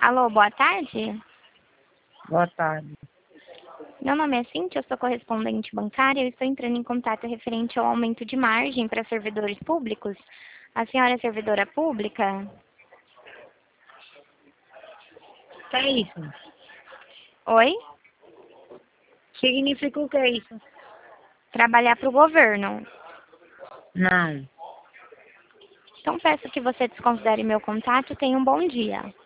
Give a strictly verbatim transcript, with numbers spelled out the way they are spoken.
Alô, boa tarde. Boa tarde. Meu nome é Cíntia, eu sou correspondente bancária. Eu estou entrando em contato referente ao aumento de margem para servidores públicos. A senhora é servidora pública? O que é isso? Oi? Significa o que é isso? Trabalhar para o governo. Não. Então peço que você desconsidere meu contato e tenha um bom dia.